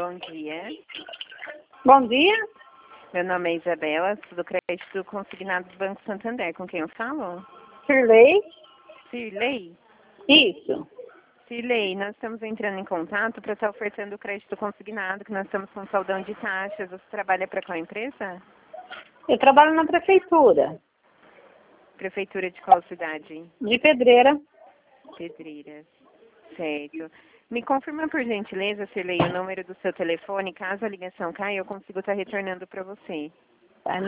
bom dia. Bom dia. Meu nome é Isabela, sou do crédito consignado do Banco Santander. Com quem eu falo? Cirlei. Cirlei? Isso. Cirlei, nós estamos entrando em contato para estar ofertando o crédito consignado, que nós estamos com saldão de taxas. Você trabalha para qual empresa? Eu trabalho na prefeitura Prefeitura de qual cidade? de Pedreira. Pedreiras. Certo. Me confirma, por gentileza, Cirlei, o número do seu telefone. Caso a ligação caia, eu consigo estar retornando para você. É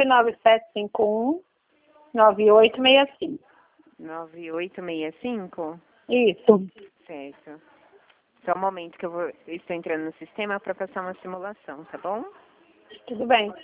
99751-9865. 9865? Isso. Certo. Só um momento que eu estou entrando no sistema para passar uma simulação, tá bom? Tudo bem.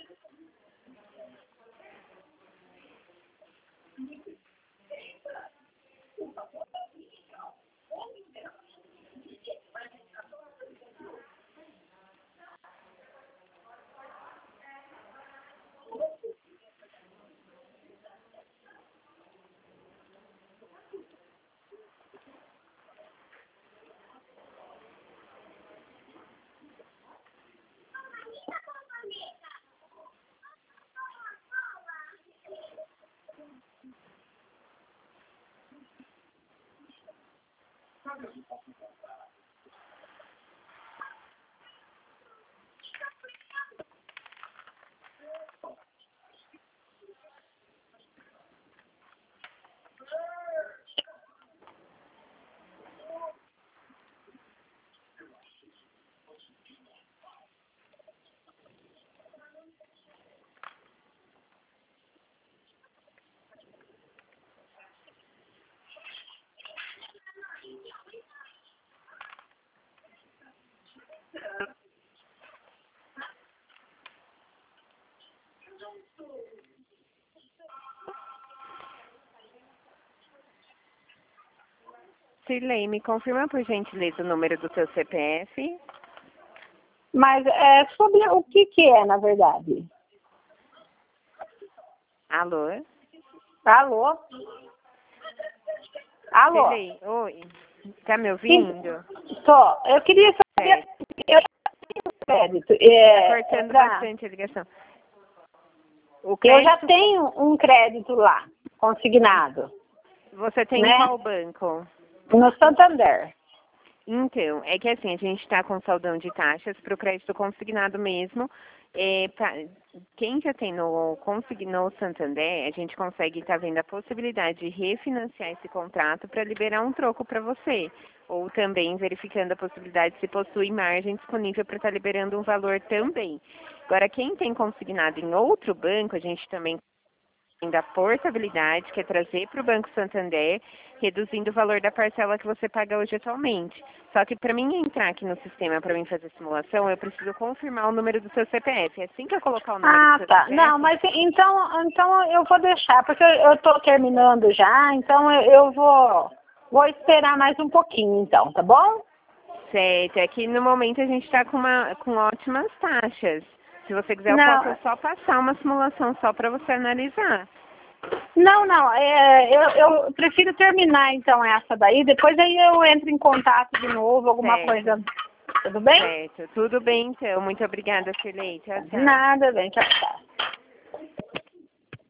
Cirlei, me confirma, por gentileza, o número do seu CPF. Mas é sobre o que é, na verdade? Alô? Alô? Alô? Cirlei, oi. Tá me ouvindo? Tô. Eu queria saber... Certo. Eu tenho crédito. Tá cortando Pra- bastante a ligação. O Eu já crédito, tenho um crédito lá, consignado, você tem né? qual banco? No Santander. Então, é que assim, a gente está com saldão de taxas para o crédito consignado mesmo. Quem já tem no Santander, a gente consegue estar vendo a possibilidade de refinanciar esse contrato para liberar um troco para você. Ou também verificando a possibilidade se possui margem disponível para estar liberando um valor também. Agora, quem tem consignado em outro banco, a gente também da portabilidade, que é trazer para o Banco Santander, reduzindo o valor da parcela que você paga hoje atualmente. Só que para mim entrar aqui no sistema, para mim fazer a simulação, eu preciso confirmar o número do seu CPF. Assim que eu colocar o número do seu Tá. CPF... Não, mas então eu vou deixar, porque eu estou terminando já, então eu vou esperar mais um pouquinho, então, tá bom? Certo, é que no momento a gente está com ótimas taxas. Se você quiser, eu Não, posso só passar uma simulação só para você analisar. não, eu prefiro terminar então essa daí, depois aí eu entro em contato de novo, alguma Certo. coisa. Tudo bem? Certo, tudo bem então. Muito obrigada, Cirlei. Tchau, De tchau. nada, bem, tchau, tchau.